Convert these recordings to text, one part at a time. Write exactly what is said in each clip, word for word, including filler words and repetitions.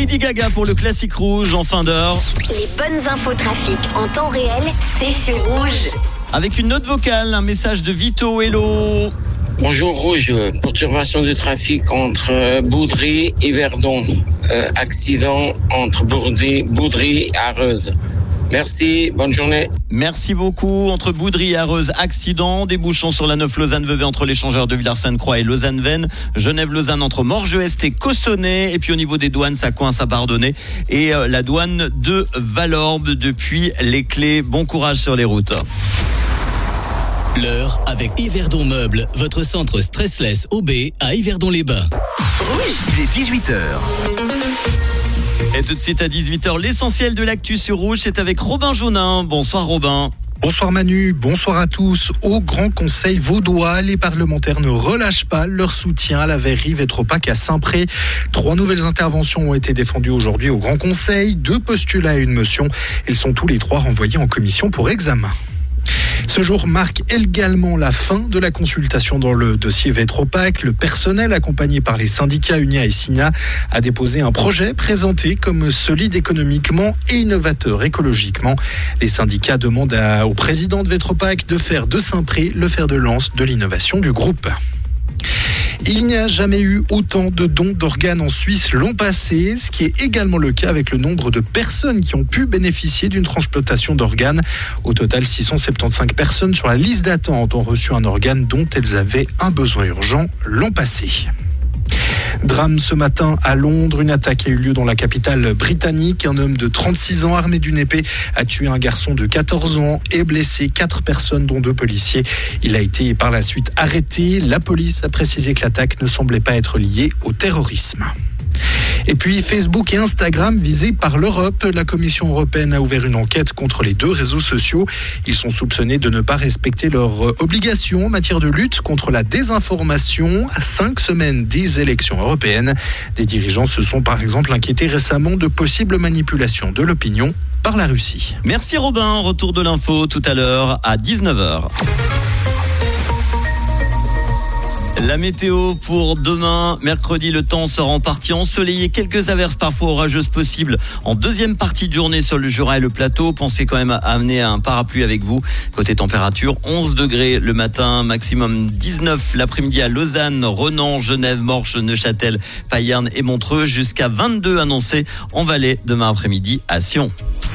Lady Gaga pour le classique rouge en fin d'heure. Les bonnes infos trafic en temps réel, c'est sur Rouge. Avec une note vocale, un message de Vito. Hello. Bonjour Rouge, perturbation de trafic entre Boudry et Verdon. Euh, accident entre Boudry, Boudry et Arreuse. Merci, bonne journée. Merci beaucoup. Entre Boudry et Arreuse, accident. Des bouchons sur la neuf Lausanne-Vevey entre l'échangeur de Villars-Sainte-Croix et Lausanne-Vennes. Genève-Lausanne entre Morges-Est et Cossonay. Et puis au niveau des douanes, ça coince à Bardonnay. Et euh, la douane de Valorbe depuis les Clés. Bon courage sur les routes. L'heure avec Yverdon Meubles, votre centre stressless O B à Yverdon-les-Bains. Rouge, Il est dix-huit heures. Et tout de suite à dix-huit heures, l'essentiel de l'actu sur Rouge, c'est avec Robin Jaunin. Bonsoir Robin. Bonsoir Manu, bonsoir à tous. Au Grand Conseil vaudois, les parlementaires ne relâchent pas leur soutien à la verrerie Vetropac à Saint-Pré. Trois nouvelles interventions ont été défendues aujourd'hui au Grand Conseil, deux postulats et une motion. Ils sont tous les trois renvoyés en commission pour examen. Ce jour marque également la fin de la consultation dans le dossier Vetropac. Le personnel, accompagné par les syndicats Unia et Signa, a déposé un projet présenté comme solide économiquement et innovateur écologiquement. Les syndicats demandent à, au président de Vetropac de faire de Saint-Pré le fer de lance de l'innovation du groupe. Il n'y a jamais eu autant de dons d'organes en Suisse l'an passé, ce qui est également le cas avec le nombre de personnes qui ont pu bénéficier d'une transplantation d'organes. Au total, six cent soixante-quinze personnes sur la liste d'attente ont reçu un organe dont elles avaient un besoin urgent l'an passé. Drame ce matin à Londres, une attaque a eu lieu dans la capitale britannique. Un homme de trente-six ans armé d'une épée a tué un garçon de quatorze ans et blessé quatre personnes dont deux policiers. Il a été par la suite arrêté. La police a précisé que l'attaque ne semblait pas être liée au terrorisme. Et puis Facebook et Instagram visés par l'Europe. La Commission européenne a ouvert une enquête contre les deux réseaux sociaux. Ils sont soupçonnés de ne pas respecter leurs obligations en matière de lutte contre la désinformation à cinq semaines des élections européennes. Des dirigeants se sont par exemple inquiétés récemment de possibles manipulations de l'opinion par la Russie. Merci Robin, retour de l'info tout à l'heure à dix-neuf heures. La météo pour demain, mercredi, le temps sera en partie ensoleillé. Quelques averses parfois orageuses possibles en deuxième partie de journée sur le Jura et le plateau. Pensez quand même à amener un parapluie avec vous. Côté température, onze degrés le matin, maximum dix-neuf l'après-midi à Lausanne, Renan, Genève, Morges, Neuchâtel, Payerne et Montreux. Jusqu'à vingt-deux annoncés en Valais demain après-midi à Sion.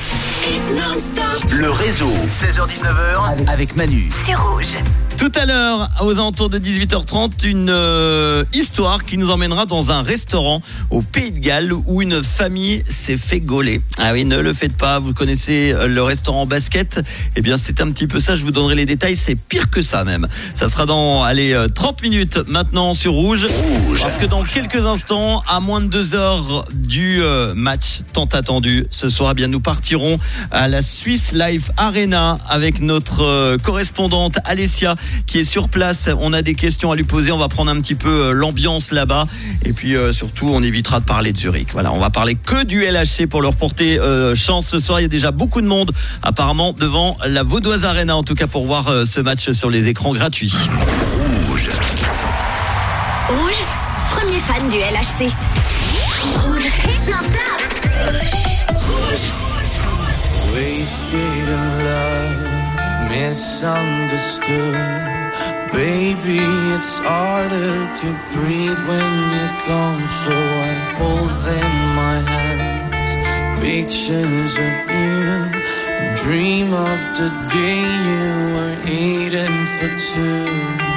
Le réseau, seize heures dix-neuf heures avec Manu. sur Rouge. Tout à l'heure, aux alentours de dix-huit heures trente, une euh, histoire qui nous emmènera dans un restaurant au Pays de Galles où une famille s'est fait gauler. Ah oui, ne le faites pas, vous connaissez le restaurant Basket. Eh bien, c'est un petit peu ça, je vous donnerai les détails, c'est pire que ça même. Ça sera dans, allez, trente minutes maintenant sur Rouge. Rouge. Parce que dans quelques instants, à moins de deux heures du euh, match tant attendu, ce soir, eh bien, nous partirons à la Swiss Life Arena avec notre euh, correspondante Alessia qui est sur place. On a des questions à lui poser, on va prendre un petit peu l'ambiance là-bas et puis euh, surtout on évitera de parler de Zurich. Voilà, on va parler que du L H C pour leur porter euh, chance ce soir. Il y a déjà beaucoup de monde apparemment devant la Vaudoise Arena, en tout cas pour voir euh, ce match sur les écrans gratuits. Rouge. Rouge, premier fan du L H C. Rouge, hits non-stop. Rouge. Wasted in love, misunderstood. Baby, it's harder to breathe when you're gone. So I hold in my hands pictures of you, and dream of the day you were eating for two.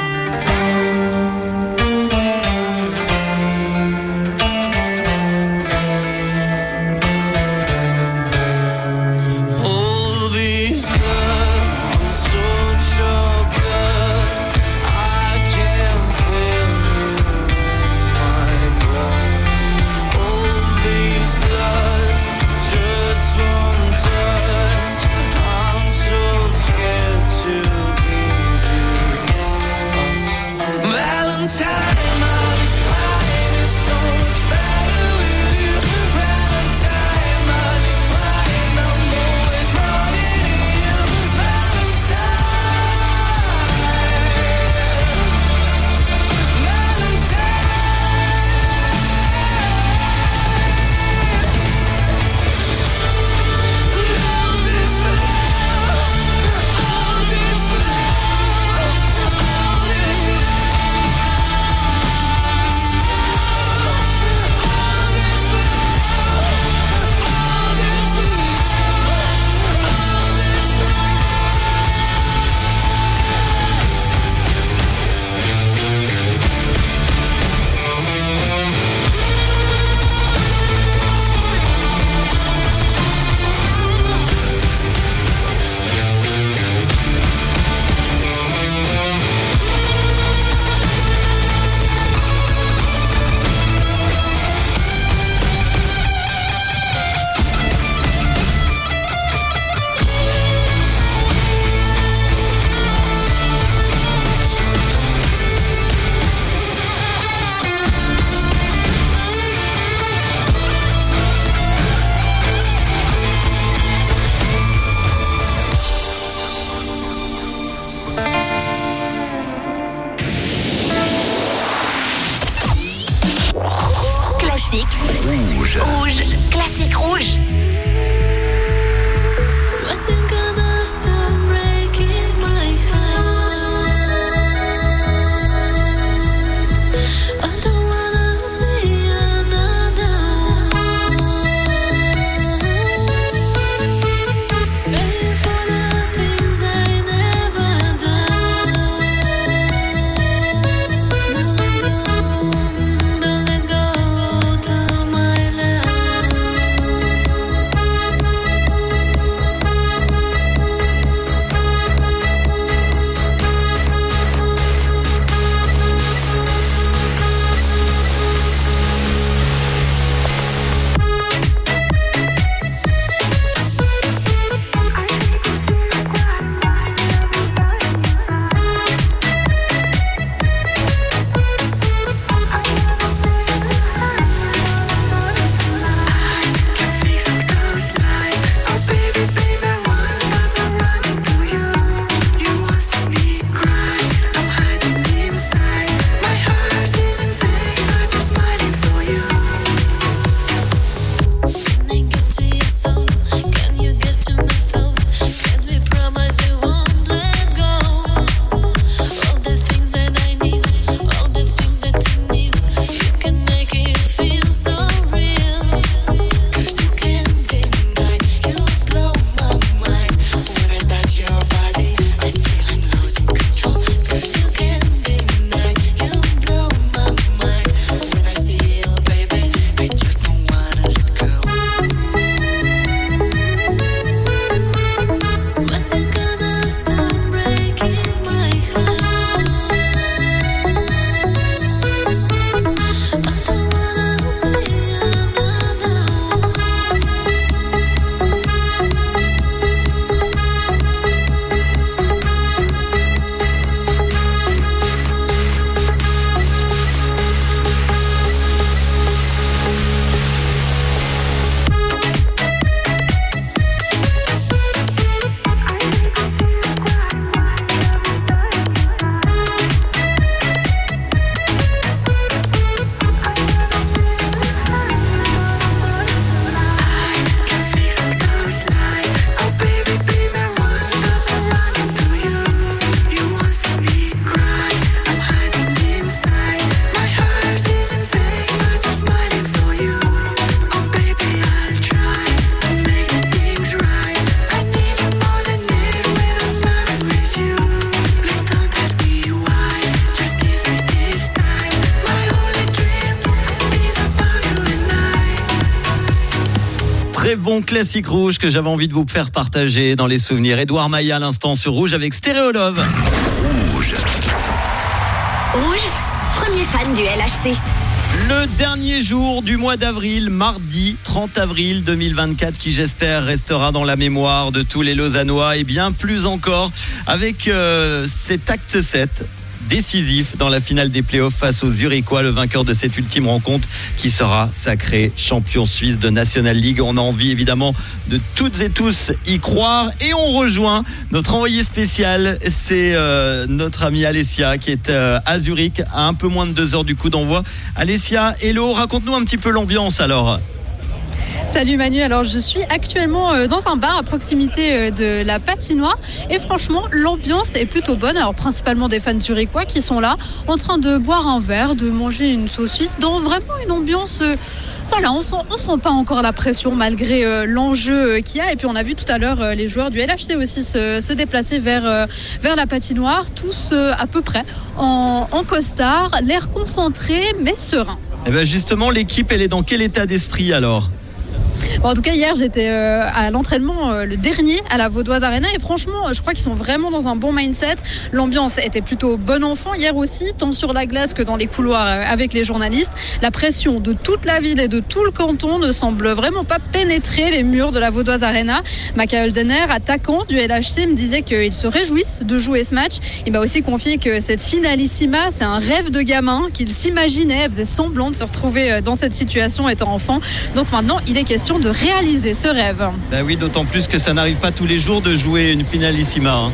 très bon classique rouge que j'avais envie de vous faire partager dans les souvenirs. Édouard Maillat à l'instant sur Rouge avec Stéréo Love. Rouge. Rouge, premier fan du L H C. Le dernier jour du mois d'avril, mardi trente avril deux mille vingt-quatre, qui j'espère restera dans la mémoire de tous les Lausannois et bien plus encore avec euh, cet acte sept décisif dans la finale des playoffs face aux Zurichois, le vainqueur de cette ultime rencontre qui sera sacré champion suisse de National League. On a envie évidemment de toutes et tous y croire et on rejoint notre envoyé spécial, c'est euh, notre amie Alessia qui est euh, à Zurich à un peu moins de deux heures du coup d'envoi. Alessia, hello, raconte-nous un petit peu l'ambiance alors. Salut Manu, alors je suis actuellement dans un bar à proximité de la patinoire et franchement l'ambiance est plutôt bonne, alors principalement des fans zurichois qui sont là en train de boire un verre, de manger une saucisse dans vraiment une ambiance... Voilà, on sent, on sent pas encore la pression malgré euh, l'enjeu euh, qu'il y a. Et puis on a vu tout à l'heure euh, les joueurs du L H C aussi se, se déplacer vers, euh, vers la patinoire, tous euh, à peu près en, en costard, l'air concentré mais serein. Et bien justement, l'équipe, elle est dans quel état d'esprit alors ? Bon, en tout cas, hier, j'étais euh, à l'entraînement, euh, le dernier, à la Vaudoise Arena. Et franchement, je crois qu'ils sont vraiment dans un bon mindset. L'ambiance était plutôt bon enfant hier aussi, tant sur la glace que dans les couloirs euh, avec les journalistes. La pression de toute la ville et de tout le canton ne semble vraiment pas pénétrer les murs de la Vaudoise Arena. Michael Denner, attaquant du L H C, me disait qu'ils se réjouissent de jouer ce match. Il m'a aussi confié que cette finalissima, c'est un rêve de gamin, qu'il s'imaginait, faisait semblant de se retrouver dans cette situation étant enfant. Donc maintenant, il est question de réaliser ce rêve. Ben oui, d'autant plus que ça n'arrive pas tous les jours de jouer une finalissima. Hein.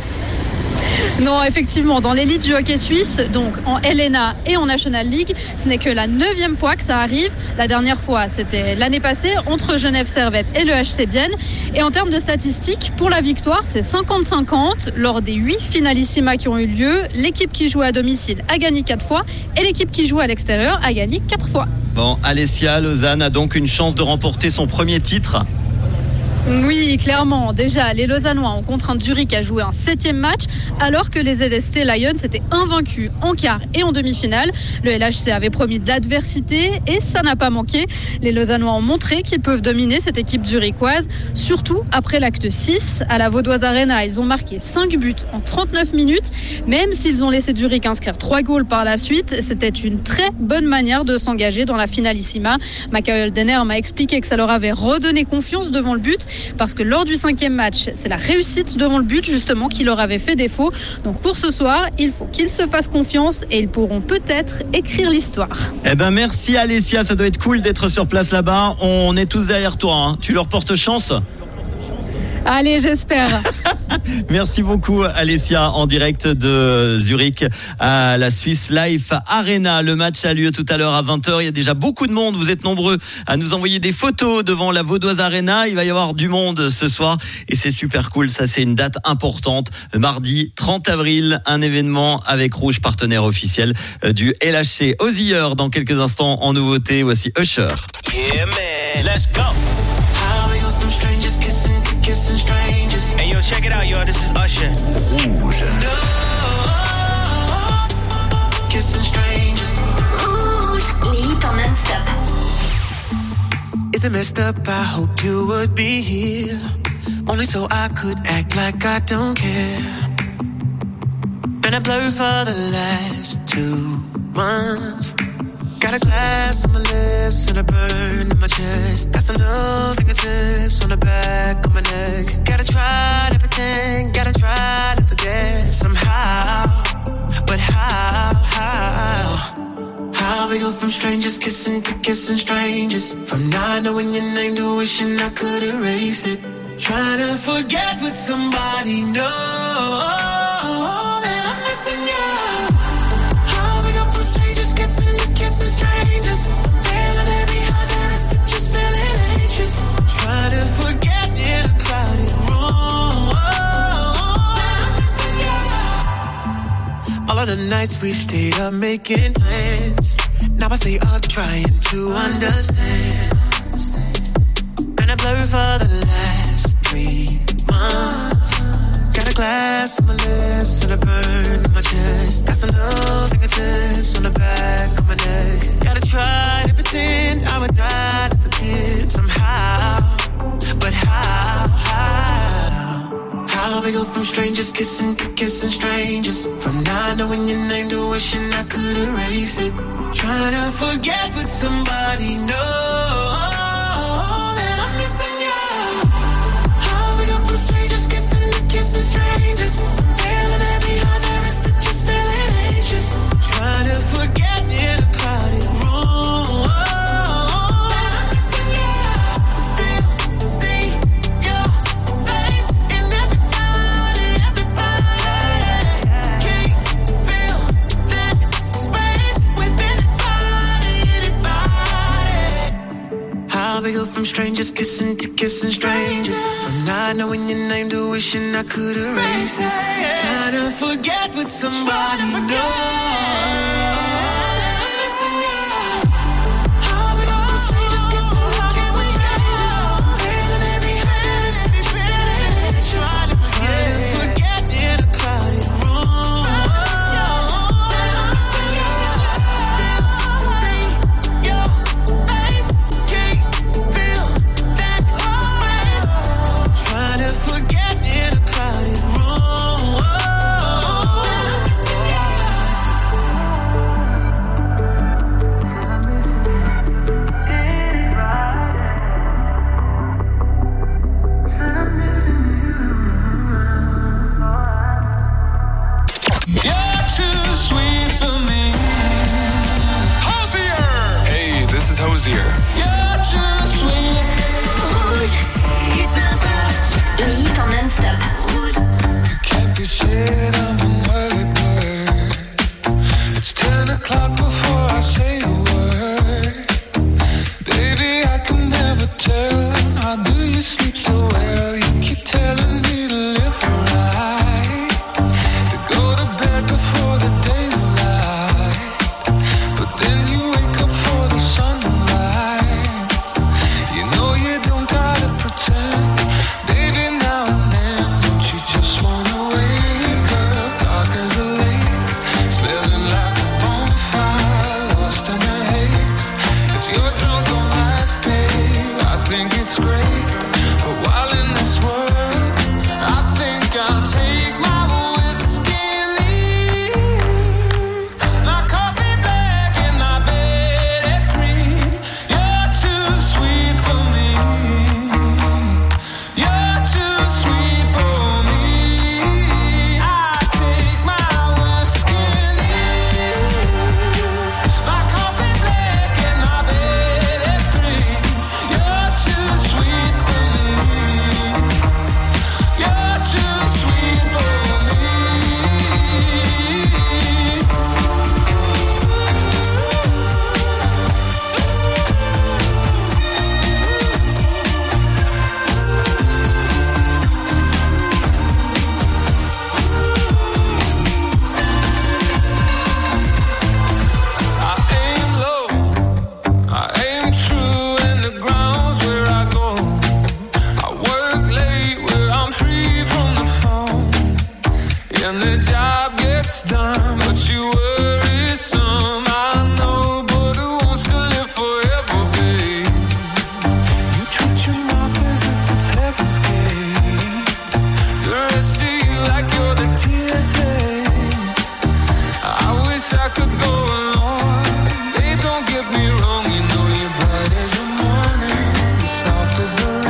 Non, effectivement, dans l'élite du hockey suisse, donc en L N A et en National League, ce n'est que la neuvième fois que ça arrive. La dernière fois, c'était l'année passée entre Genève Servette et le H C Bienne. Et en termes de statistiques, pour la victoire, c'est cinquante cinquante. Lors des huit finalissimas qui ont eu lieu, l'équipe qui joue à domicile a gagné quatre fois et l'équipe qui joue à l'extérieur a gagné quatre fois. Bon, Alessia, Lausanne a donc une chance de remporter son premier titre. Oui, clairement. Déjà, les Lausannois ont contraint Zurich à jouer un septième match, alors que les Z S C Lions étaient invaincus en quart et en demi-finale. Le L H C avait promis de l'adversité et ça n'a pas manqué. Les Lausannois ont montré qu'ils peuvent dominer cette équipe zurichoise, surtout après l'acte six. À la Vaudoise Arena, ils ont marqué cinq buts en trente-neuf minutes. Même s'ils ont laissé Zurich inscrire trois goals par la suite, c'était une très bonne manière de s'engager dans la finalissima. Michael Denner m'a expliqué que ça leur avait redonné confiance devant le but, parce que lors du cinquième match, c'est la réussite devant le but justement qui leur avait fait défaut. Donc pour ce soir, il faut qu'ils se fassent confiance et ils pourront peut-être écrire l'histoire. Eh ben merci Alessia, ça doit être cool d'être sur place là-bas. On est tous derrière toi, hein. Tu leur portes chance ? Allez, j'espère. Merci beaucoup Alessia, en direct de Zurich à la Swiss Life Arena. Le match a lieu tout à l'heure à vingt heures. Il y a déjà beaucoup de monde. Vous êtes nombreux à nous envoyer des photos devant la Vaudoise Arena. Il va y avoir du monde ce soir et c'est super cool. Ça, c'est une date importante. Mardi trente avril, un événement avec Rouge, partenaire officiel du L H C. Ozzier dans quelques instants en nouveauté. Voici Usher. Yeah man, let's go. How we go from strangers kissing to kissing strangers. Hey yo, check it out, yo. This is Usher. Rouge. No, kissing strangers. Rouge, les hits en non-stop. Is it messed up? I hope you would be here, only so I could act like I don't care. Been a blur for the last two months. Got a glass on my lips and a burn in my chest. Got some little fingertips on the back of my neck. Gotta try to pretend, gotta try to forget somehow. But how, how? How we go from strangers kissing to kissing strangers, from not knowing your name to wishing I could erase it. Trying to forget with somebody, no, that I'm missing you. How we go from strangers kissing to kissing strangers, from feeling every high there is to just feeling anxious. Trying to forget in a crowded room, that I'm missing you. All of the nights we stayed up making plans, now I stay up trying to understand. Been a blur for the last three months. Got a glass on my lips and a burn in my chest. Got some little fingertips on the back of my neck. Gotta try to pretend I would die to forget somehow. we go from strangers kissing to kissing strangers. From not knowing your name to wishing I could erase it. Trying to forget with somebody, no. Strangers kissing to kissing strangers. I'm feeling every heart there is to just feeling anxious. Trying to forget in a crowded room. And I'm missing you. Still see your face in everybody, everybody. Can't feel that space within anybody, anybody. How we go from strangers kissing to kissing strangers. Not knowing your name to wishing I could erase it. Trying to forget with somebody, no.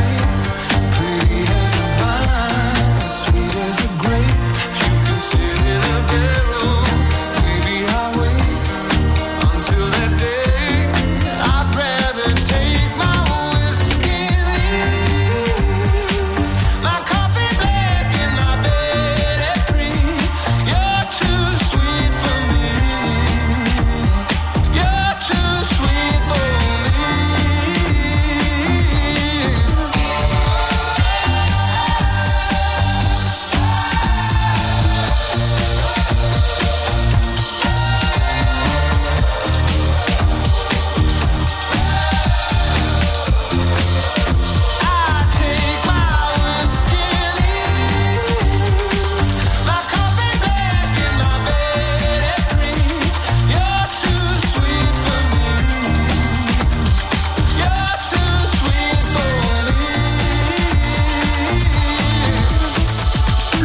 Sweet as a grape, if you consider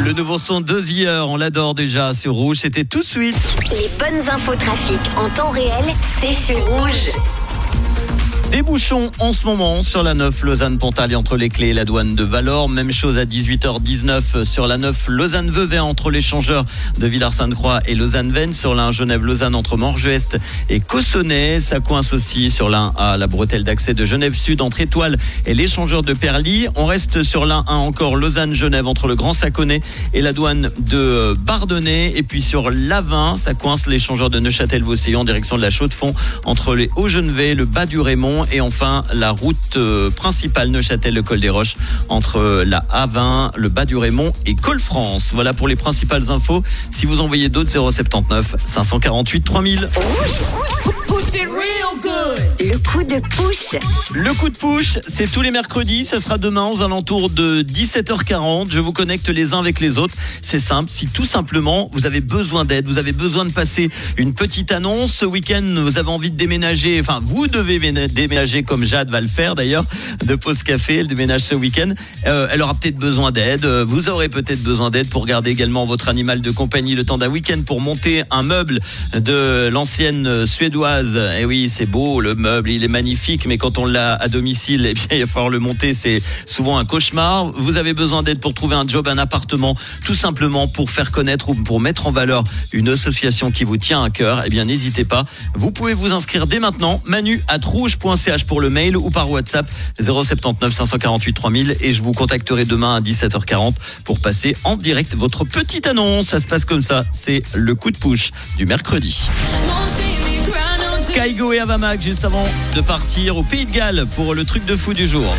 Le nouveau son de The Year, on l'adore déjà sur Rouge, c'était tout de suite. Les bonnes infos trafic en temps réel, c'est sur Rouge. Des bouchons en ce moment sur la neuf Lausanne-Pontarlier entre les Clés et la douane de Valor. Même chose à dix-huit heures dix-neuf sur la neuf Lausanne-Vevey entre l'échangeur de Villars-Sainte-Croix et Lausanne-Vennes. Sur la un Genève-Lausanne entre Morges-Est et Cossonay. Ça coince aussi sur la un A, la bretelle d'accès de Genève-Sud entre Étoile et l'échangeur de Perly. On reste sur la un encore Lausanne-Genève entre le Grand Saconnet et la douane de Bardonnay. Et puis sur l'A vingt, ça coince l'échangeur de Neuchâtel-Vaucéon en direction de la Chaux-de-Fonds entre les Hauts-Genevet, le Bas du Raymond. Et enfin, la route principale Neuchâtel-le Col des Roches entre la A vingt, le Bas du Raymond et Col-France. Voilà pour les principales infos. Si vous envoyez d'autres, zéro sept neuf cinq cent quarante-huit trois mille. Le coup de push. Le coup de push, c'est tous les mercredis. Ça sera demain aux alentours de dix-sept heures quarante. Je vous connecte les uns avec les autres. C'est simple. Si tout simplement vous avez besoin d'aide, vous avez besoin de passer une petite annonce. Ce week-end, vous avez envie de déménager. Enfin, vous devez déménager comme Jade va le faire d'ailleurs, de Pause Café. Elle déménage ce week-end. Euh, elle aura peut-être besoin d'aide. Vous aurez peut-être besoin d'aide pour garder également votre animal de compagnie le temps d'un week-end, pour monter un meuble de l'ancienne suédoise. Et oui, c'est beau le meuble, il est magnifique, mais quand on l'a à domicile, eh bien, il va falloir le monter, c'est souvent un cauchemar. Vous avez besoin d'aide pour trouver un job, un appartement, tout simplement pour faire connaître ou pour mettre en valeur une association qui vous tient à cœur. Eh bien, n'hésitez pas. Vous pouvez vous inscrire dès maintenant. Manu arobase rouge point c h pour le mail ou par WhatsApp zéro sept neuf cinq cent quarante-huit trois mille et je vous contacterai demain à dix-sept heures quarante pour passer en direct votre petite annonce. Ça se passe comme ça. C'est le coup de push du mercredi. Kaigo et Avamax juste avant de partir au Pays de Galles pour le truc de fou du jour.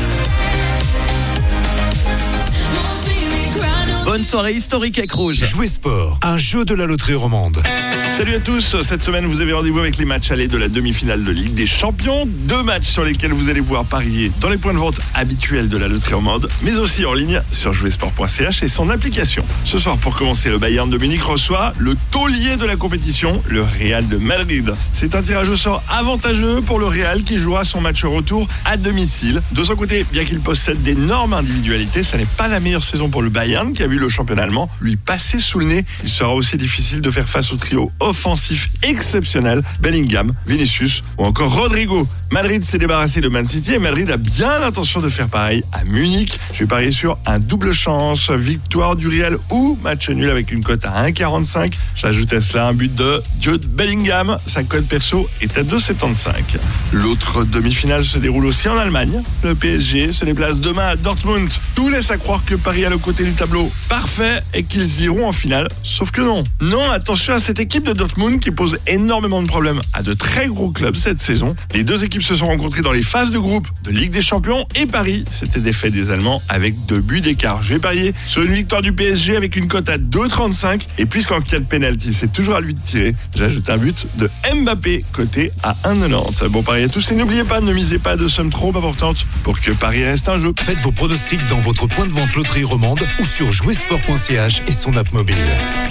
Bonne soirée historique avec Rouge. Jouer sport, un jeu de la loterie romande. Salut à tous, cette semaine vous avez rendez-vous avec les matchs allés de la demi-finale de Ligue des Champions. Deux matchs sur lesquels vous allez pouvoir parier dans les points de vente habituels de la loterie romande, mais aussi en ligne sur jouer sport point c h et son application. Ce soir, pour commencer, le Bayern de Munich reçoit le taulier de la compétition, le Real de Madrid. C'est un tirage au sort avantageux pour le Real qui jouera son match retour à domicile. De son côté, bien qu'il possède d'énormes individualités, ça n'est pas la meilleure saison pour le Bayern qui a vu le championnat allemand lui passer sous le nez. Il sera aussi difficile de faire face au trio offensif exceptionnel, Bellingham, Vinicius ou encore Rodrigo. Madrid s'est débarrassé de Man City et Madrid a bien l'intention de faire pareil à Munich. Je vais parier sur un double chance, victoire du Real ou match nul avec une cote à un virgule quarante-cinq. J'ajoute à cela un but de Jude Bellingham. Sa cote perso est à deux virgule soixante-quinze. L'autre demi-finale se déroule aussi en Allemagne. Le P S G se déplace demain à Dortmund. Tout laisse à croire que Paris a le côté du tableau parfait et qu'ils iront en finale. Sauf que non. Non, attention à cette équipe de Dortmund qui pose énormément de problèmes à de très gros clubs cette saison. Les deux équipes se sont rencontrées dans les phases de groupe de Ligue des Champions et Paris s'était défait des Allemands avec deux buts d'écart. Je vais parier sur une victoire du P S G avec une cote à deux virgule trente-cinq et puisqu'en cas de pénalty c'est toujours à lui de tirer, j'ajoute un but de Mbappé coté à un virgule quatre-vingt-dix. Bon pari à tous et n'oubliez pas, ne misez pas de sommes trop importantes pour que Paris reste un jeu. Faites vos pronostics dans votre point de vente loterie romande ou sur jouer sport point c h et son app mobile.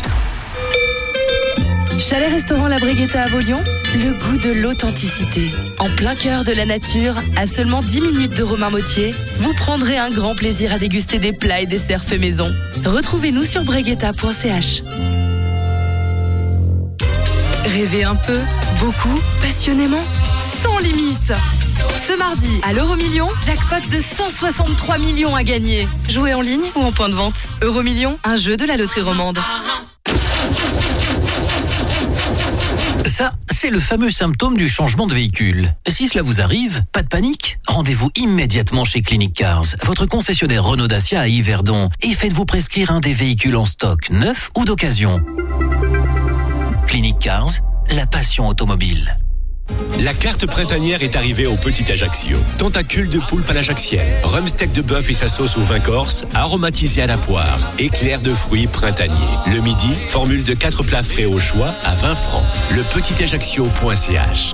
Chalet Restaurant La Brighetta à Beaulion, le goût de l'authenticité. En plein cœur de la nature, à seulement dix minutes de Romain-Motier, vous prendrez un grand plaisir à déguster des plats et desserts faits maison. Retrouvez-nous sur brighetta point c h. Rêvez un peu, beaucoup, passionnément, sans limite. Ce mardi, à l'Euromillion, jackpot de cent soixante-trois millions à gagner. Jouez en ligne ou en point de vente. Euromillion, un jeu de la loterie romande. Ça, c'est le fameux symptôme du changement de véhicule. Si cela vous arrive, pas de panique. Rendez-vous immédiatement chez Clinic Cars, votre concessionnaire Renault Dacia à Yverdon, et faites-vous prescrire un des véhicules en stock, neuf ou d'occasion. Clinic Cars, la passion automobile. La carte printanière est arrivée au Petit Ajaccio. Tentacule de poulpe à l'ajaccienne, rumsteak de bœuf et sa sauce au vin corse, aromatisé à la poire, éclair de fruits printaniers. Le midi, formule de quatre plats frais au choix à vingt francs. Le petit ajaccio point c h.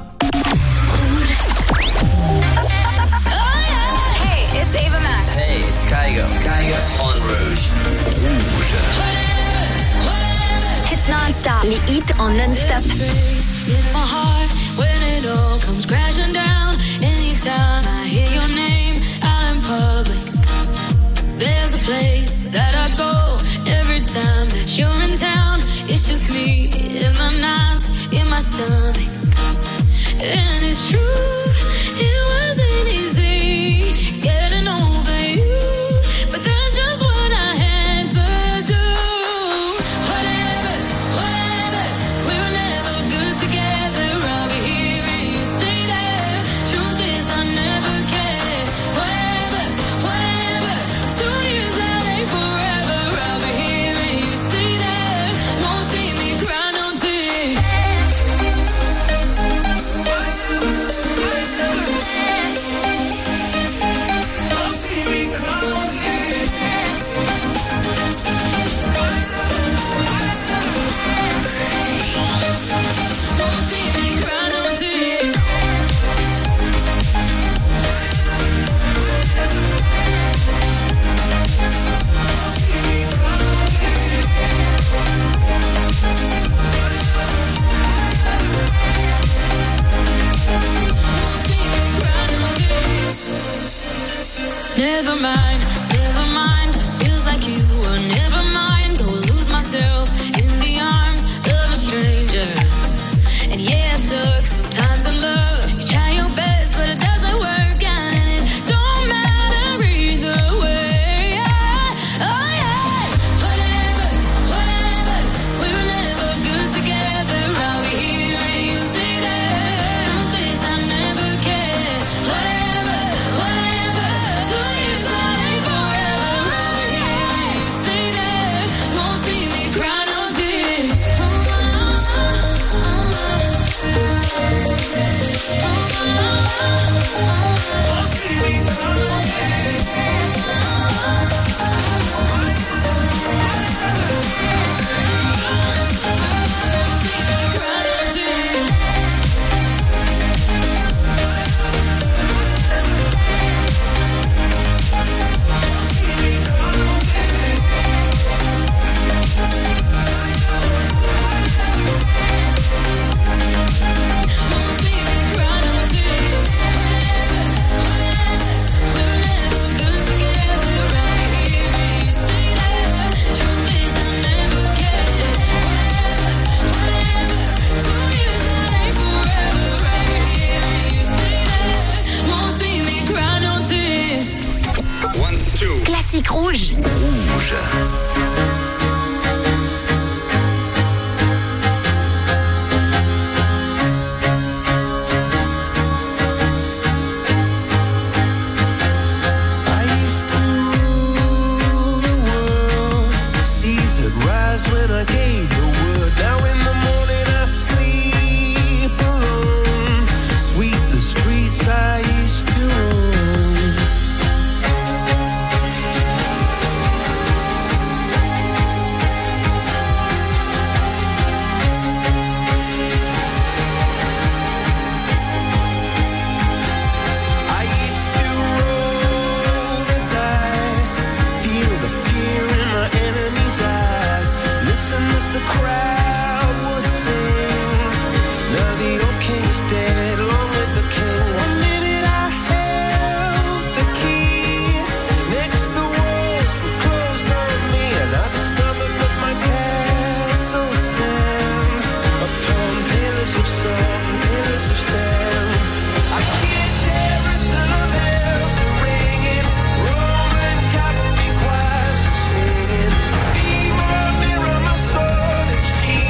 Hey, it's Ava Max. Hey, it's Kygo. Kygo on Rouge. Rouge. Hits non-stop. Les hits en non-stop. When it all comes crashing down, anytime I hear your name out in public, there's a place that I go. It's just me in the nights in my stomach. And it's true, it wasn't easy getting over you, but that's just what I had to do. Whatever, whatever, we were never good together. I'll be here and you say that. Truth is I never cared. Whatever, whatever, two years that ain't forever. I'll be here and you say that. Won't see me cry no tears. Never mind, never mind. Feels like you were never mind. Go lose myself in the arms of a stranger. And yeah, it sucks sometimes in love. You try your best, but it doesn't work out, and it don't matter either way. Oh yeah, whatever, whatever. We were never good together. I'll be here and you say that. Truth is I never cared. Whatever, whatever. Two years that ain't forever. I'll be here and you say that. Won't see me cry no tears. Classique rouge. Rouge. When I gave the word, now in the morning I sleep alone. Sweep the streets I used to own. I used to roll the dice, feel the fear in my enemy's eyes. Listen as the crowd would sing. Now the old king is dead, long live the king. One minute I held the key. Next the walls were closed on me, and I discovered that my castle stand upon pillars of salt and pillars of sand. I hear Jerusalem bells are ringing, Roman cavalry choirs are singing. Be my mirror, my sword and shield.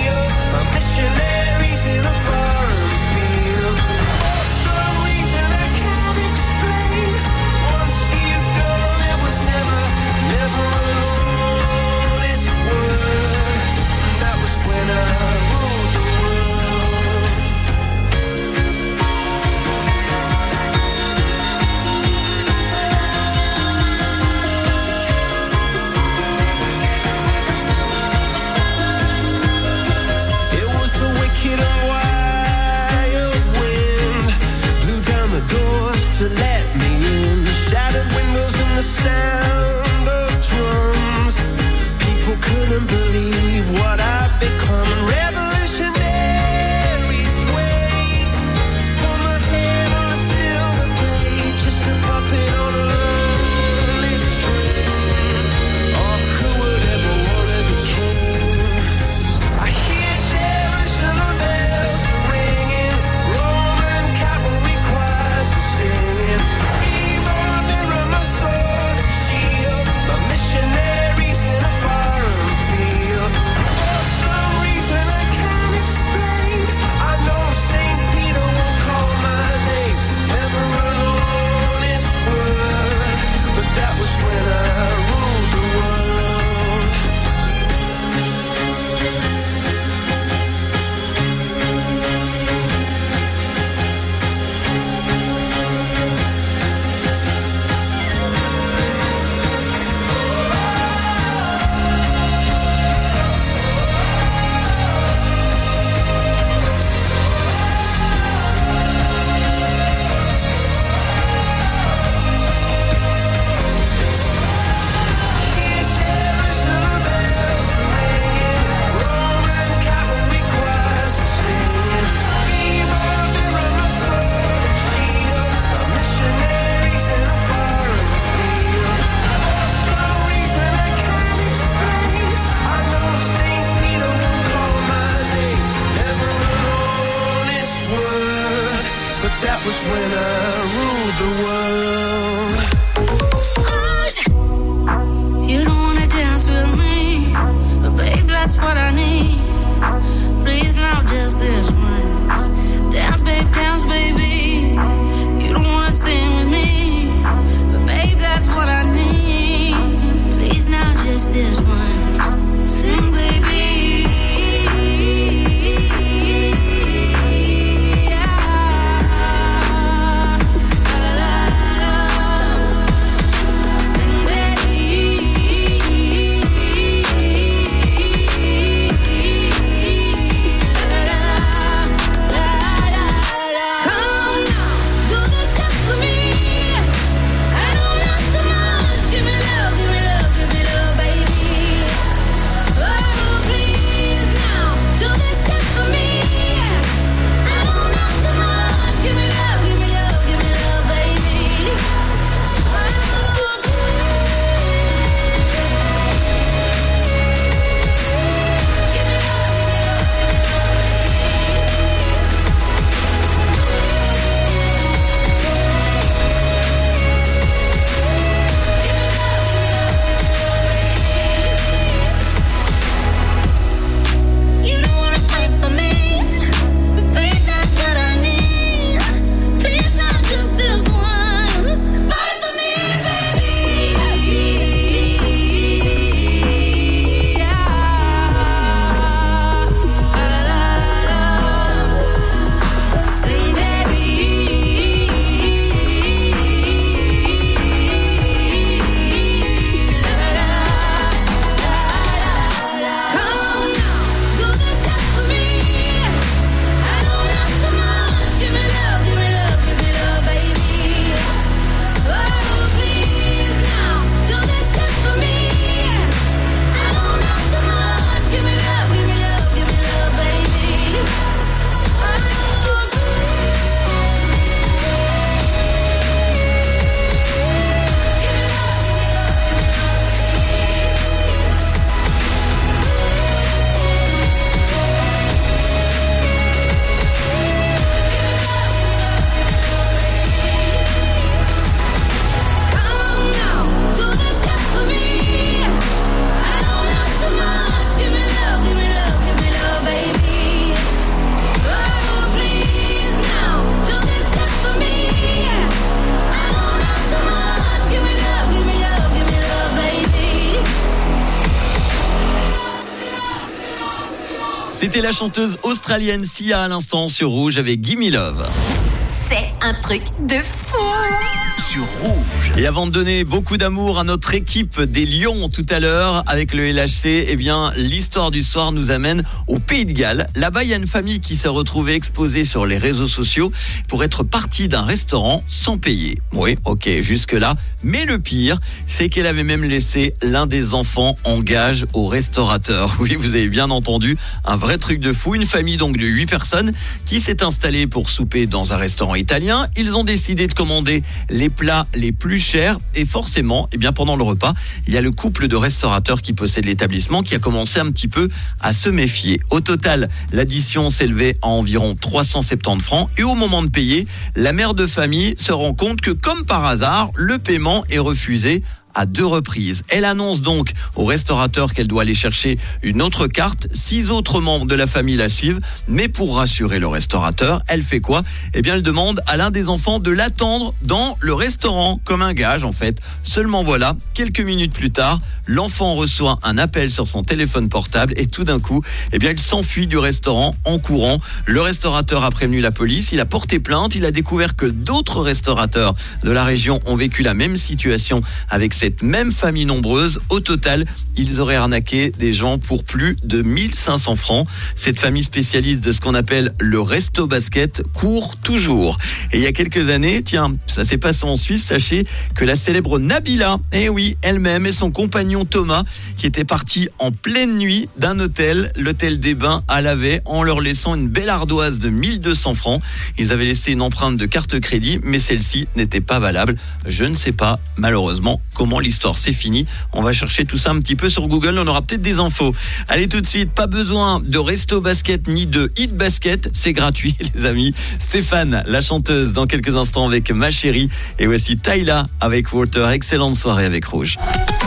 C'était la chanteuse australienne Sia à l'instant sur Rouge avec Gimme Love. C'est un truc de fou. Sur Rouge. Et avant de donner beaucoup d'amour à notre équipe des Lions tout à l'heure avec le L H C, eh bien, l'histoire du soir nous amène au Pays de Galles. Là-bas, il y a une famille qui s'est retrouvée exposée sur les réseaux sociaux pour être partie d'un restaurant sans payer. Oui, ok, jusque-là. Mais le pire, c'est qu'elle avait même laissé l'un des enfants en gage au restaurateur. Oui, vous avez bien entendu, un vrai truc de fou. Une famille donc de huit personnes qui s'est installée pour souper dans un restaurant italien. Ils ont décidé de commander les plats les plus chers et forcément, eh bien pendant le repas, il y a le couple de restaurateurs qui possède l'établissement qui a commencé un petit peu à se méfier. Au total, l'addition s'élevait à environ trois cent soixante-dix francs et au moment de payer, la mère de famille se rend compte que comme par hasard, le paiement est refusé à deux reprises. Elle annonce donc au restaurateur qu'elle doit aller chercher une autre carte. Six autres membres de la famille la suivent, mais pour rassurer le restaurateur, elle fait quoi ? Eh bien, elle demande à l'un des enfants de l'attendre dans le restaurant, comme un gage en fait. Seulement voilà, quelques minutes plus tard, l'enfant reçoit un appel sur son téléphone portable et tout d'un coup, eh bien, il s'enfuit du restaurant en courant. Le restaurateur a prévenu la police, il a porté plainte, il a découvert que d'autres restaurateurs de la région ont vécu la même situation avec cette même famille nombreuse. Au total, ils auraient arnaqué des gens pour plus de mille cinq cents francs. Cette famille spécialiste de ce qu'on appelle le resto basket court toujours. Et il y a quelques années, tiens, ça s'est passé en Suisse, sachez que la célèbre Nabila, eh oui, elle-même et son compagnon Thomas, qui étaient partis en pleine nuit d'un hôtel, l'hôtel des Bains à Lavey, en leur laissant une belle ardoise de mille deux cents francs. Ils avaient laissé une empreinte de carte crédit, mais celle-ci n'était pas valable. Je ne sais pas, malheureusement, comment l'histoire s'est finie. On va chercher tout ça un petit peu sur Google, on aura peut-être des infos. Allez tout de suite, pas besoin de resto basket ni de hit basket, c'est gratuit les amis. Stéphane, la chanteuse, dans quelques instants avec Ma Chérie, et voici Tyla avec Water. Excellente soirée avec Rouge.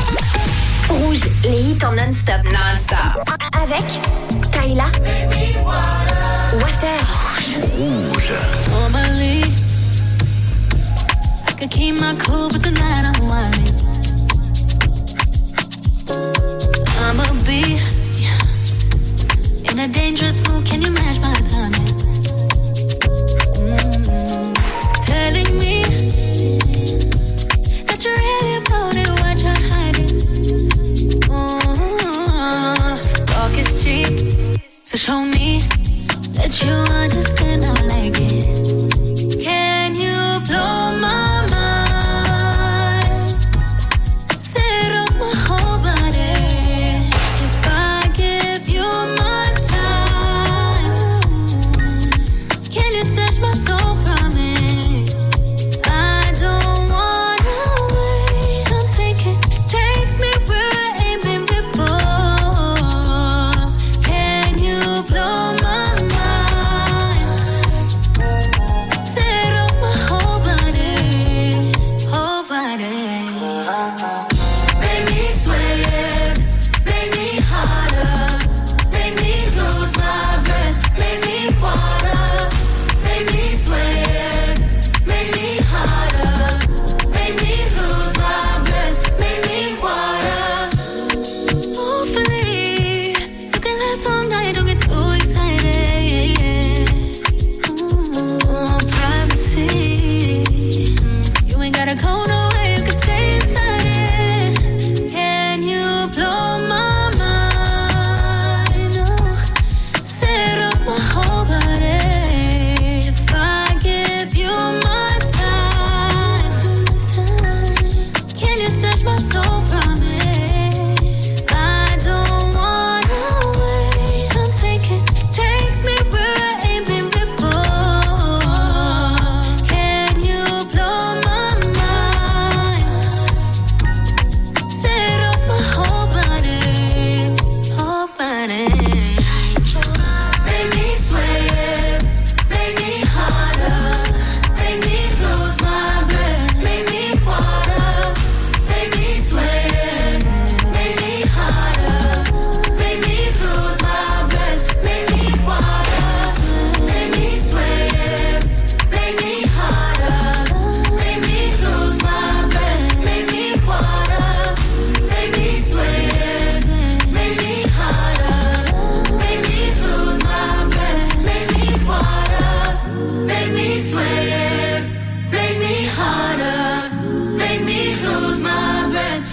Rouge, les hits en non-stop. Non-stop. Avec Tyla. Water. Rouge. Normally, I could keep my cool, but tonight I'm whining. I'ma be in a dangerous mood. Can you match my timing? Mm-hmm. Telling me that you really about it, what you're hiding. Mm-hmm. Talk is cheap, so show me that you understand. I like it. Can you blow my mind? Set off my whole body. If I give you my time, can you snatch my soul from it? I don't wanna wait. Come take it, take me where I ain't been before. Can you blow my mind? Set off my whole body, whole body. Make me sweat, make me harder, make me lose my breath, make me water, make me sweat, make me harder, make me lose my breath, make me water. Hopefully, you can last all night, don't get too excited. Ooh, privacy, you ain't gotta go nowhere, you can stay inside it. Can you blow my mind? Oh, set off my whole body. If I give you my time, can you snatch my soul from it? I don't wanna wait. Come take it, take me where I ain't been before. Can you blow my mind? Set off my whole body, whole body. Make me sweat, make me harder, make me lose my breath, make me water, make me sweat.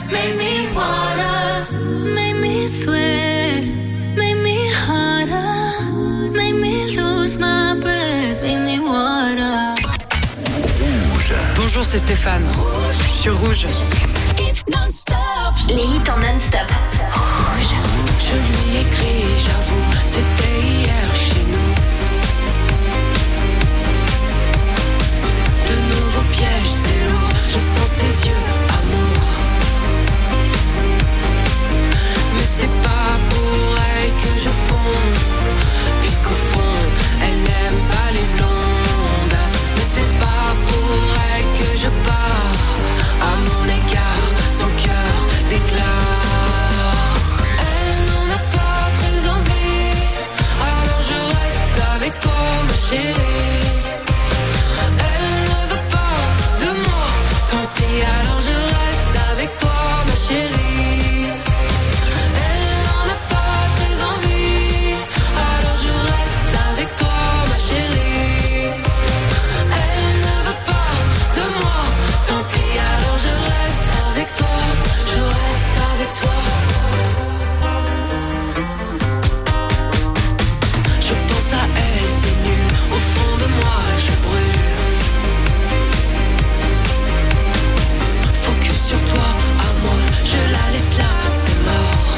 made me water, made me sweat, made me harder, made me lose my breath, made me water. Bonjour, c'est Stéphane. Sur Rouge. Les hits en non-stop. Rouge. Je lui écris, j'avoue, c'était hier chez nous. De nouveaux pièges, c'est lourd, je sens ses yeux, amour. Mais c'est pas pour elle que je fonds, puisqu'au fond, elle n'aime pas les blondes. Mais c'est pas pour elle que je pars, à mon égard, son cœur déclare. Elle n'en a pas très envie, alors je reste avec toi, ma chérie. Elle ne veut pas de moi, tant pis, alors je reste avec toi, ma chérie. Elle n'en a pas très envie, alors je reste avec toi, ma chérie. Elle ne veut pas de moi, tant pis, alors je reste avec toi, je reste avec toi. Je pense à elle, c'est nul, au fond de moi je brûle. Focus sur toi, à moi, je la laisse là, c'est mort.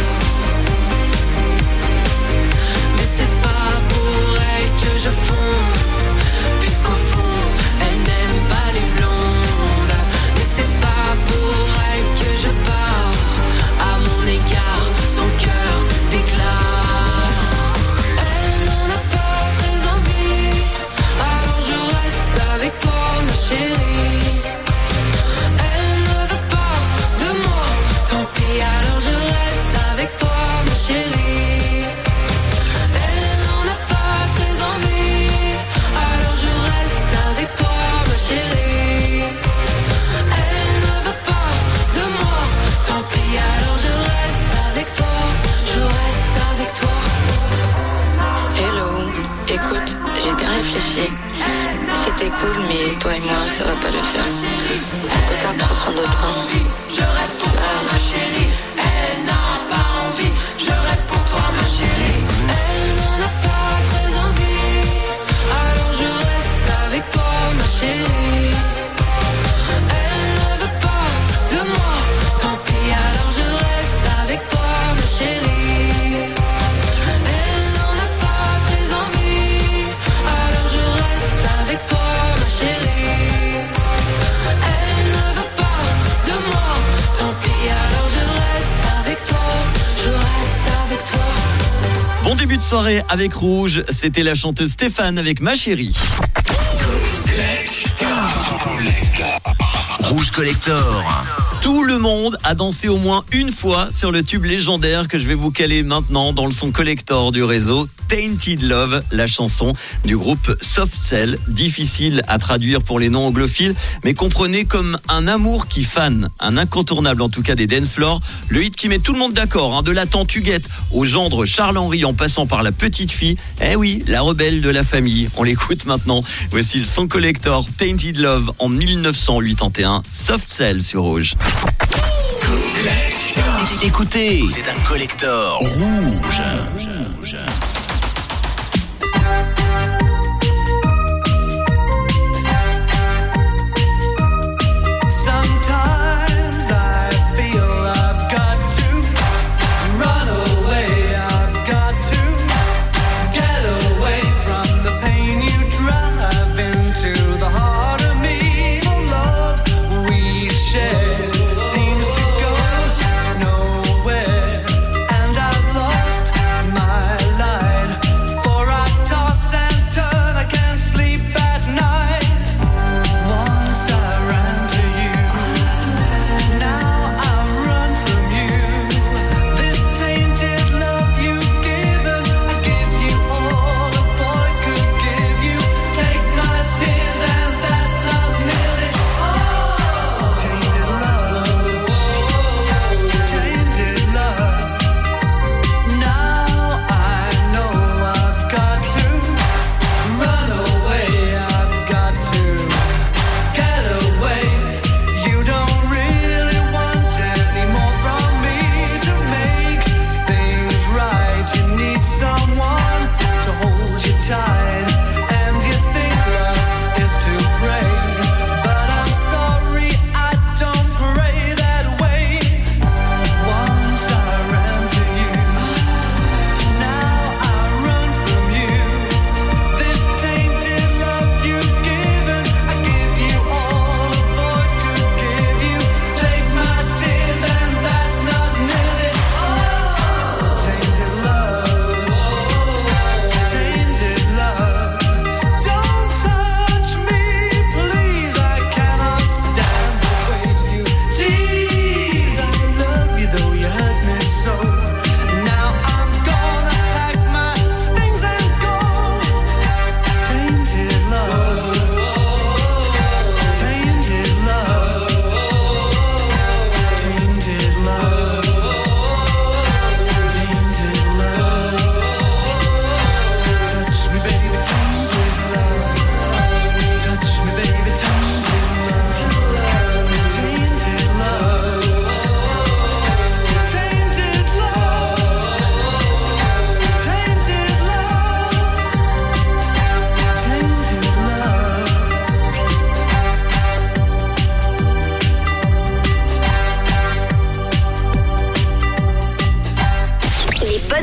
Mais c'est pas pour elle que je fonds, puisqu'au fond, elle n'aime pas les blondes. Mais c'est pas pour elle que je pars, à mon égard, son cœur déclare. Elle n'en a pas très envie, alors je reste avec toi, ma chérie. Elle ne veut pas de moi, tant pis, alors je reste avec toi, ma chérie. Elle n'en a pas très envie, alors je reste avec toi, ma chérie. Elle ne veut pas de moi, tant pis, alors je reste avec toi, je reste avec toi. Hello, écoute, j'ai bien réfléchi. C'était cool, mais toi et moi, ça va pas le faire. En tout cas, prends soin de toi. Je reste pour toi, ma chérie. Elle n'a pas envie, je reste pour toi, ma chérie. Elle n'en a pas très envie, alors je reste avec toi, ma chérie. Elle ne veut pas de moi, tant pis, alors je reste avec toi, ma chérie. Elle n'en a pas très envie, alors je reste avec toi, ma chérie. Elle ne veut pas de moi, tant pis, alors je reste avec toi, je reste avec toi. Bon début de soirée avec Rouge, c'était la chanteuse Stéphane avec Ma Chérie. Rouge Collector. Tout le monde a dansé au moins une fois sur le tube légendaire que je vais vous caler maintenant dans le son collector du réseau, Tainted Love, la chanson du groupe Soft Cell, difficile à traduire pour les non-anglophiles, mais comprenez comme un amour qui fane, un incontournable en tout cas des dance floors, le hit qui met tout le monde d'accord, hein, de la tantuguette au gendre Charles-Henri en passant par la petite fille, eh oui, la rebelle de la famille, on l'écoute maintenant. Voici le son collector Tainted Love en dix-neuf cent quatre-vingt-onze, Soft Cell sur Rouge. Écoutez, c'est un collector rouge. rouge. Life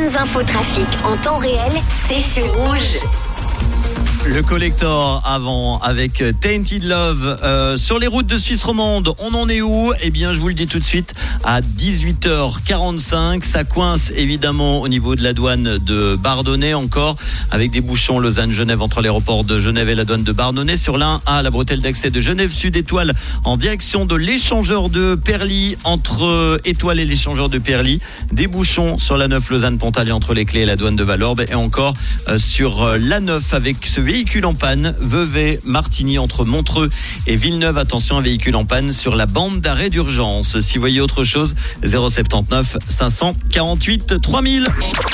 bonnes infos trafic en temps réel, c'est sur Rouge. Le collector avant avec Tainted Love euh, sur les routes de Suisse romande. On en est où ? Eh bien, je vous le dis tout de suite, à dix-huit heures quarante-cinq, ça coince évidemment au niveau de la douane de Bardonnay encore, avec des bouchons Lausanne-Genève entre l'aéroport de Genève et la douane de Bardonnay. Sur l'un A, la bretelle d'accès de Genève-Sud Étoile en direction de l'échangeur de Perly, entre Étoile et l'échangeur de Perly. Des bouchons sur l'A neuf Lausanne-Pontarlier entre les Clés et la douane de Valorbe, et encore euh, sur euh, l'A neuf avec ce véhicule en panne, Vevey-Martigny entre Montreux et Villeneuve. Attention, un véhicule en panne sur la bande d'arrêt d'urgence. Si vous voyez autre chose, zéro soixante-dix-neuf cinq cent quarante-huit trois mille.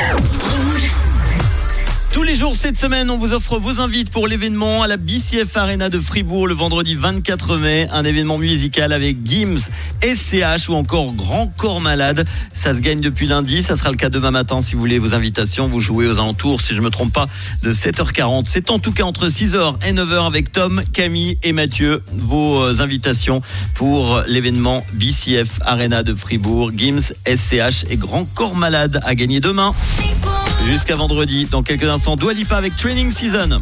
Tous les jours cette semaine, on vous offre vos invites pour l'événement à la B C F Arena de Fribourg le vendredi vingt-quatre mai. Un événement musical avec Gims, S C H ou encore Grand Corps Malade. Ça se gagne depuis lundi. Ça sera le cas demain matin si vous voulez vos invitations. Vous jouez aux alentours, si je ne me trompe pas, de sept heures quarante. C'est en tout cas entre six heures et neuf heures avec Tom, Camille et Mathieu. Vos invitations pour l'événement B C F Arena de Fribourg. Gims, S C H et Grand Corps Malade à gagner demain. Jusqu'à vendredi. Dans quelques instants, Dua Lipa avec Training Season.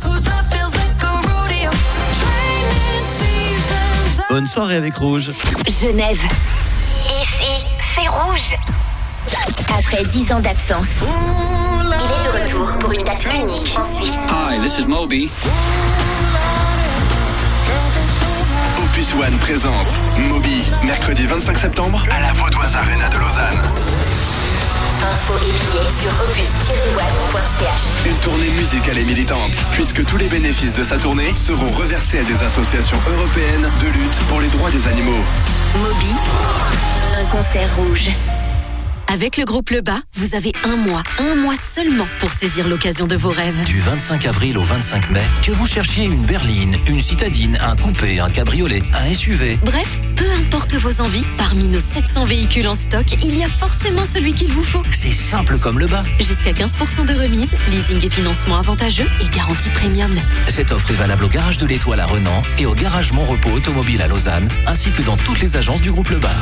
Bonne soirée avec Rouge. Genève. Ici, c'est Rouge. Après dix ans d'absence, il est de retour pour une date unique en Suisse. Hi, this is Moby. Opus One présente Moby, mercredi vingt-cinq septembre à la Vaudoise Arena de Lausanne. Info et billets sur opus tiret one point c h. Une tournée musicale et militante, puisque tous les bénéfices de sa tournée seront reversés à des associations européennes de lutte pour les droits des animaux. Moby, un concert rouge. Avec le groupe Le Bas, vous avez un mois, un mois seulement pour saisir l'occasion de vos rêves. Du vingt-cinq avril au vingt-cinq mai, que vous cherchiez une berline, une citadine, un coupé, un cabriolet, un S U V. Bref, peu importe vos envies, parmi nos sept cents véhicules en stock, il y a forcément celui qu'il vous faut. C'est simple comme Le Bas. Jusqu'à quinze pour cent de remise, leasing et financement avantageux et garantie premium. Cette offre est valable au garage de l'Étoile à Renan et au garage Montrepos Automobile à Lausanne, ainsi que dans toutes les agences du groupe Le Bas.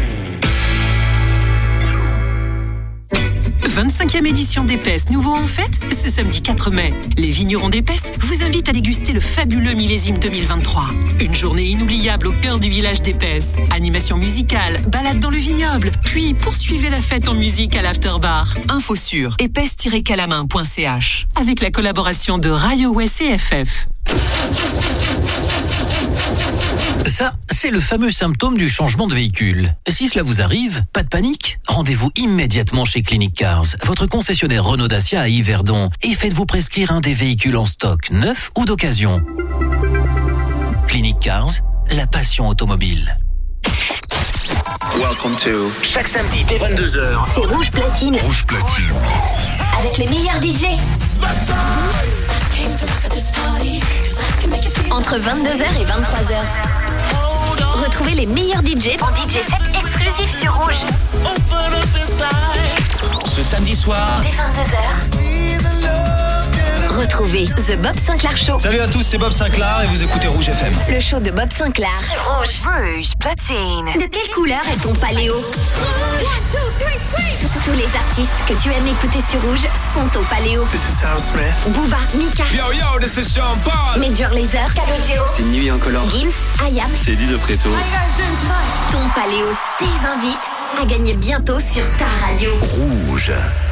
vingt-cinquième édition d'Épaisse, nouveau en fête, ce samedi quatre mai. Les vignerons d'Épaisse vous invitent à déguster le fabuleux millésime deux mille vingt-trois. Une journée inoubliable au cœur du village d'Épaisse. Animation musicale, balade dans le vignoble, puis poursuivez la fête en musique à l'afterbar. Info sur épaisse tiret calamin point c h avec la collaboration de Railway C F F. Ça, c'est le fameux symptôme du changement de véhicule. Si cela vous arrive, pas de panique. Rendez-vous immédiatement chez Clinic Cars, votre concessionnaire Renault Dacia à Yverdon, et faites-vous prescrire un des véhicules en stock, neuf ou d'occasion. Clinic Cars, la passion automobile. Welcome to. Chaque samedi dès vingt-deux heures. C'est Rouge Platine. Rouge Platine. Avec les meilleurs D J. Entre vingt-deux heures et vingt-trois heures. Retrouvez les meilleurs D J en D J set exclusif sur Rouge. Ce samedi soir, dès vingt-deux heures, retrouvez The Bob Sinclair Show. Salut à tous, c'est Bob Sinclair et vous écoutez Rouge F M. Le show de Bob Sinclair sur Rouge. Rouge Platine. De quelle couleur est ton paléo? Tous les artistes que tu aimes écouter sur Rouge sont au paléo. This is Sam Smith. Booba, Mika. Yo yo, this is Sean Paul. Major Lazer, Calogero. C'est Nuit Incolore. Gims, Ayam. C'est Eddie de Préto. Ton paléo, tes invites à gagner bientôt sur ta radio. Rouge.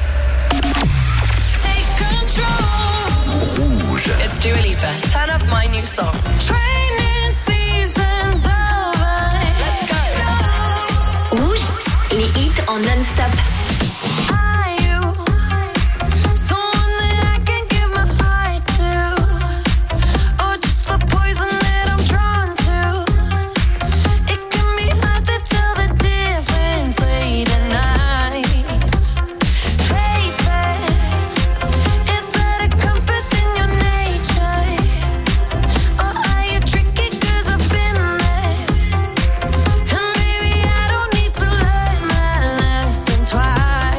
Rouge. It's Dua Lipa. Turn up my new song. Training season's over. Let's go. Rouge, les hits en non-stop. Twice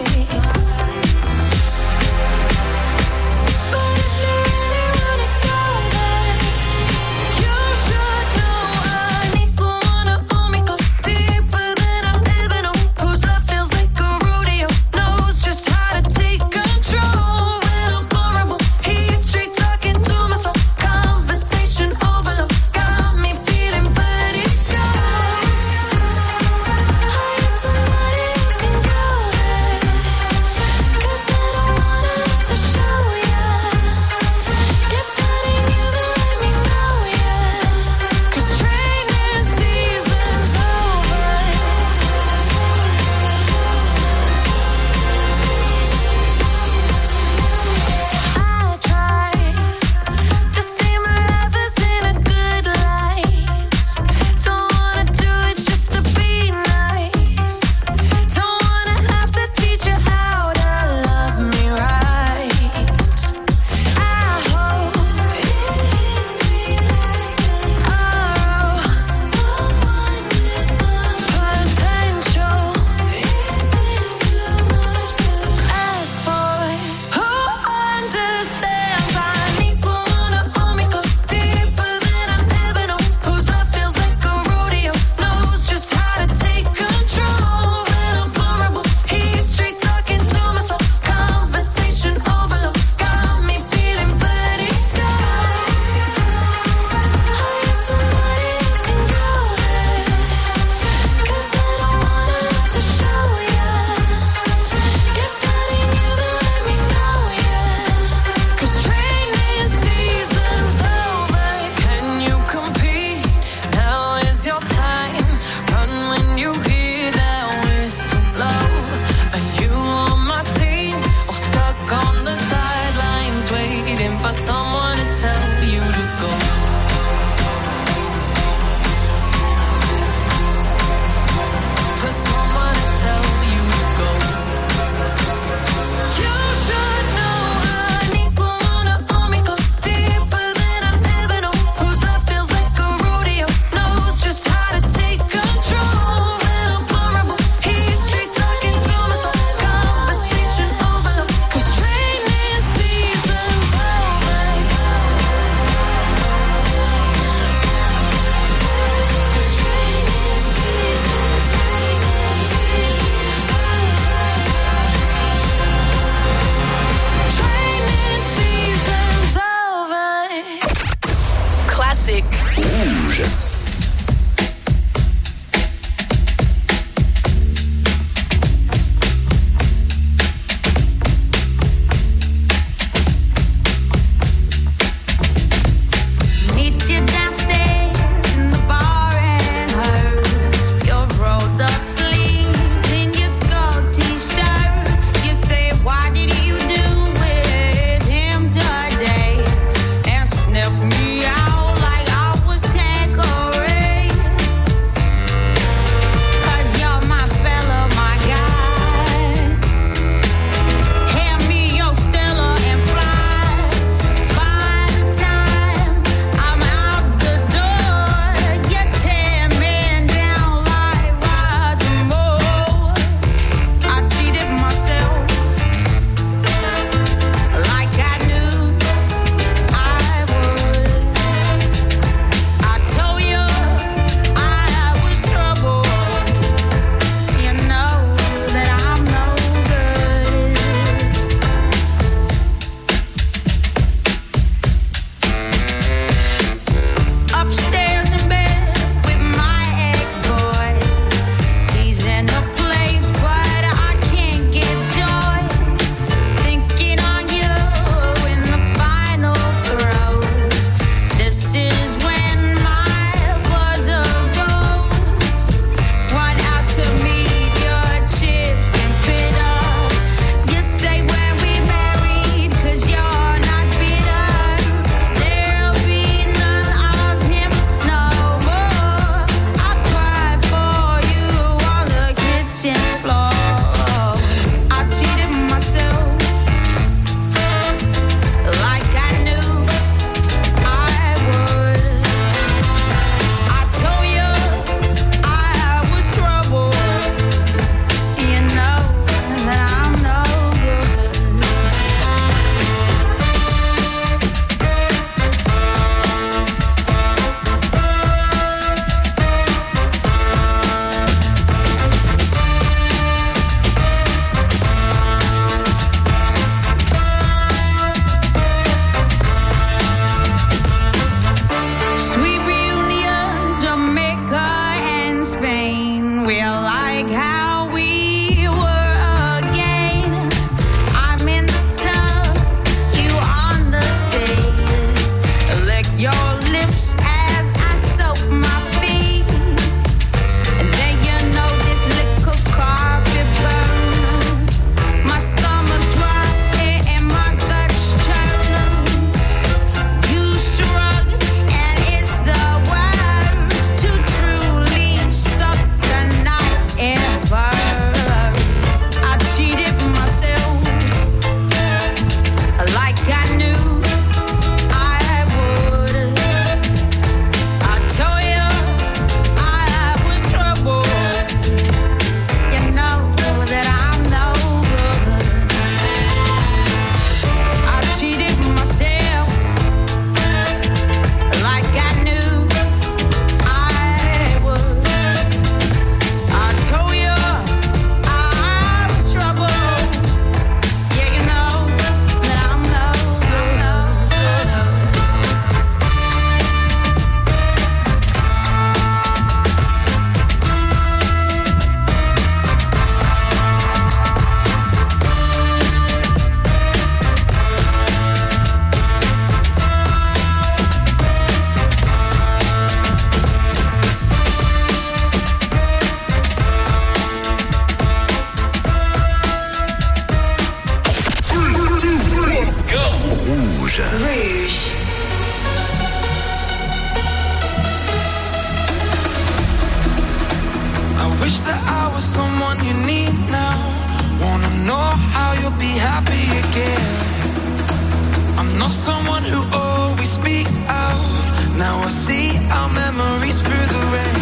be happy again. I'm not someone who always speaks out. Now I see our memories through the rain.